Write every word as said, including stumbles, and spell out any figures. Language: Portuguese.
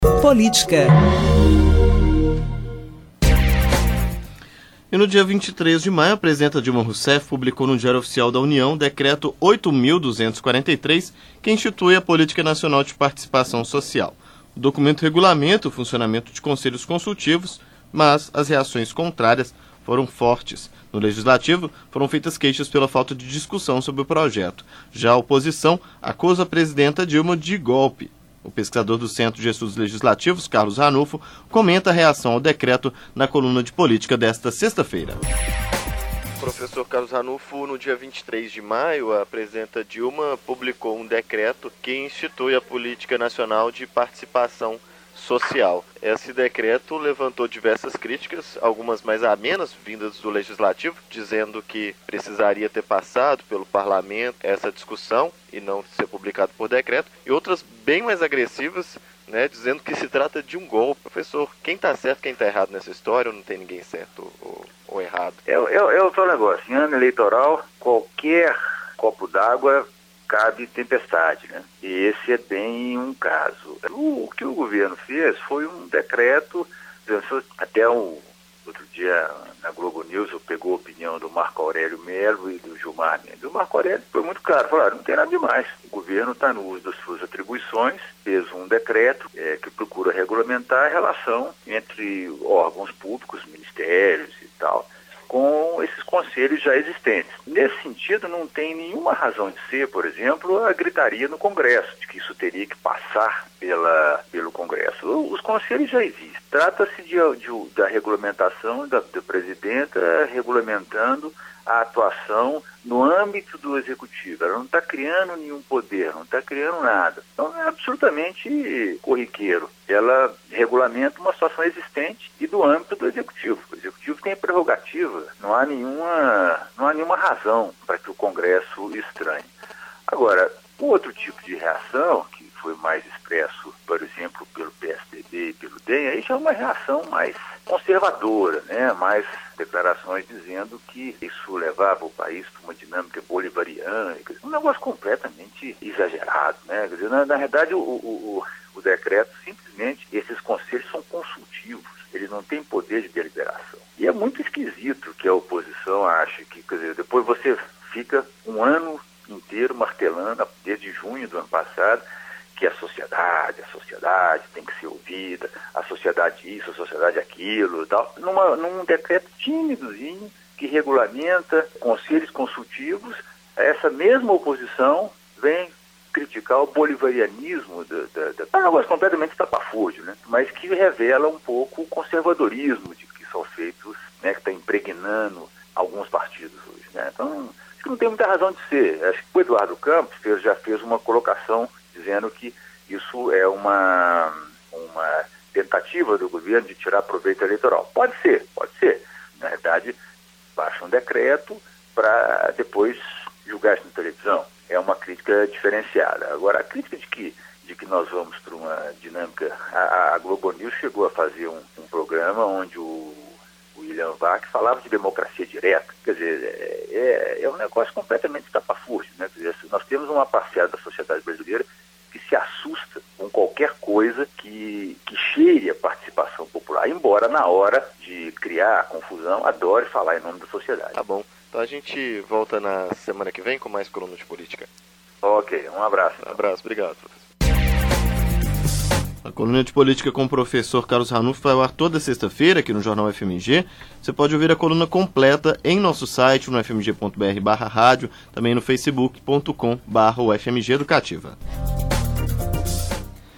Política. E no dia vinte e três de maio, a presidenta Dilma Rousseff publicou no Diário Oficial da União o decreto oito mil duzentos e quarenta e três, que institui a Política Nacional de Participação Social. O documento regulamenta o funcionamento de conselhos consultivos, mas as reações contrárias foram fortes. No Legislativo, foram feitas queixas pela falta de discussão sobre o projeto. Já a oposição acusa a presidenta Dilma de golpe. O pesquisador do Centro de Estudos Legislativos, Carlos Ranulfo, comenta a reação ao decreto na coluna de política desta sexta-feira. Professor Carlos Ranulfo, no dia vinte e três de maio, a presidenta Dilma publicou um decreto que institui a Política Nacional de Participação Social. Esse decreto levantou diversas críticas, algumas mais amenas, vindas do Legislativo, dizendo que precisaria ter passado pelo Parlamento essa discussão e não ser publicado por decreto, e outras bem mais agressivas, né, dizendo que se trata de um golpe. Professor, quem está certo, quem está errado nessa história, ou não tem ninguém certo ou, ou errado? É, é, é o tal negócio, em ano eleitoral, qualquer copo d'água cabe tempestade, né? E esse é bem um caso. O, o que o governo fez foi um decreto, até um, outro dia na Globo News eu pegou a opinião do Marco Aurélio Melo e do Gilmar Mendes. O Marco Aurélio foi muito claro, falou, não tem nada demais. O governo está no uso das suas atribuições, fez um decreto é, que procura regulamentar a relação entre órgãos públicos, ministérios e tal, com esses conselhos já existentes. Nesse sentido, não tem nenhuma razão de ser, por exemplo, a gritaria no Congresso, de que isso teria que passar pela, pelo Congresso. Os conselhos já existem. Trata-se de, de, da regulamentação da, da presidenta regulamentando a atuação no âmbito do Executivo. Ela não está criando nenhum poder, não está criando nada. Então é absolutamente corriqueiro. Ela regulamenta uma situação existente e do âmbito do Executivo. O Executivo tem a prerrogativa, não há nenhuma, não há nenhuma razão para que o Congresso estranhe. Agora, um outro tipo de reação, que foi mais expresso, por exemplo, pelo P S D B e pelo D E M, aí já é uma reação mais conservadora, né? Mais declarações dizendo que isso levava o país para uma dinâmica bolivariana, um negócio completamente exagerado, né? Quer dizer, na, na verdade, o, o, o decreto, simplesmente, esses conselhos são consultivos, eles não têm poder de deliberação. E é muito esquisito que a oposição ache que, quer dizer, depois você fica um ano inteiro martelando, desde junho do ano passado, que a sociedade, a sociedade tem que ser ouvida, a sociedade isso, a sociedade aquilo e tal, numa, num decreto tímidozinho que regulamenta conselhos consultivos, essa mesma oposição vem criticar o bolivarianismo, da, da, da, é um negócio completamente estapafúrdio, né? Mas que revela um pouco o conservadorismo de que são feitos, né, que está impregnando alguns partidos hoje, né? Então, acho que não tem muita razão de ser. Acho que o Eduardo Campos fez, já fez uma colocação dizendo que isso é uma, uma tentativa do governo de tirar proveito eleitoral. Pode ser, pode ser. Na verdade, baixa um decreto para depois julgar isso na televisão. É uma crítica diferenciada. Agora, a crítica de que, de que nós vamos para uma dinâmica... A, a Globo News chegou a fazer um, um programa onde o William Vac falava de democracia direta. Quer dizer, é, é um negócio completamente estapafúrdio, né? Quer dizer, nós temos uma parcela da sociedade brasileira que se assusta com qualquer coisa que, que cheire a participação popular, embora na hora de criar confusão adore falar em nome da sociedade. Tá bom. Então a gente volta na semana que vem com mais coluna de política. Ok, um abraço. Um abraço, obrigado, professor. A coluna de política com o professor Carlos Ranulfo vai ao ar toda sexta-feira aqui no Jornal F M G. Você pode ouvir a coluna completa em nosso site, no f m g ponto b r barra rádio, também no facebook ponto com barra u f m g educativa.